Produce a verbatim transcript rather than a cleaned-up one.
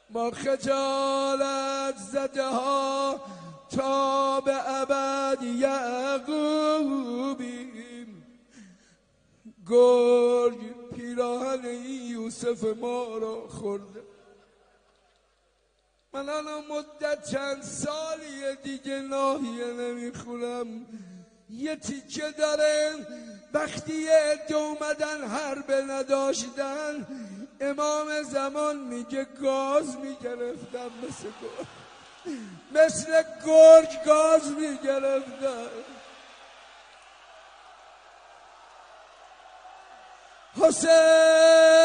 ما خجالت زده ها تا به ابد یعقوبیم. گرگ پیراهن یوسف ما را خورده. من الان مدت چند سالیه دیگه ناهیه نمیخورم. یه تیکه داره وقتی یه عده اومدن حرب نداشتن، امام زمان میگه گاز میگرفتم، مثل گرگ مثل گرگ گاز میگرفتم. حسین